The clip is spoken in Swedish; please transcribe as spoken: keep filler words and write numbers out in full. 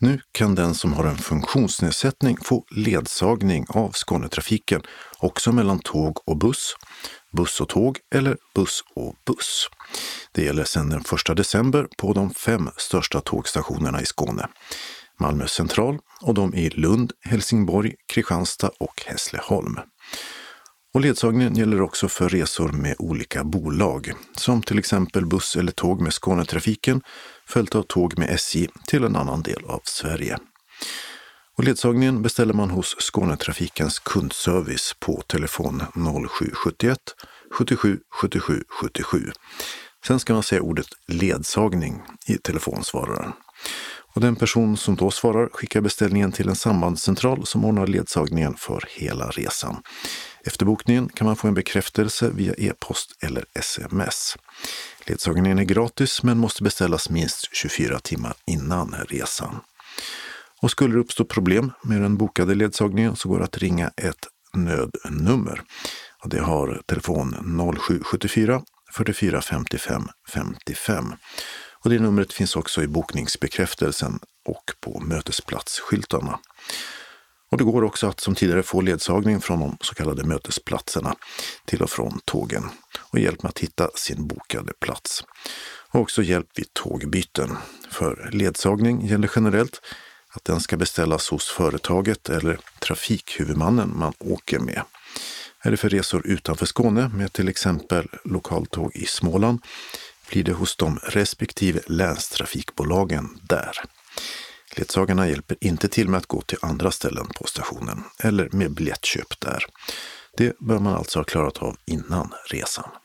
Nu kan den som har en funktionsnedsättning få ledsagning av Skånetrafiken också mellan tåg och buss, buss och tåg eller buss och buss. Det gäller sedan den första december på de fem största tågstationerna i Skåne. Malmö central och de i Lund, Helsingborg, Kristianstad och Hässleholm. Och ledsagningen gäller också för resor med olika bolag, som till exempel buss eller tåg med Skånetrafiken följt av tåg med S J till en annan del av Sverige. Och ledsagningen beställer man hos Skånetrafikens kundservice på telefon noll sju sju ett sjuttiosju sjuttiosju sjuttiosju. Sen ska man säga ordet ledsagning i telefonsvararen. Och den person som då svarar skickar beställningen till en sambandscentral som ordnar ledsagningen för hela resan. Efter bokningen kan man få en bekräftelse via e-post eller sms. Ledsagningen är gratis men måste beställas minst tjugofyra timmar innan resan. Och skulle det uppstå problem med den bokade ledsagningen så går det att ringa ett nödnummer. Och det har telefon noll sju sju fyra fyrtiofyra femtiofem femtiofem. Och det numret finns också i bokningsbekräftelsen och på mötesplatsskyltarna. Och det går också att som tidigare få ledsagning från de så kallade mötesplatserna till och från tågen och hjälp med att hitta sin bokade plats. Och också hjälp vid tågbyten. För ledsagning gäller generellt att den ska beställas hos företaget eller trafikhuvudmannen man åker med. Är det för resor utanför Skåne med till exempel lokaltåg i Småland blir det hos de respektive länstrafikbolagen där. Ledsagarna hjälper inte till med att gå till andra ställen på stationen eller med biljettköp där. Det bör man alltså ha klarat av innan resan.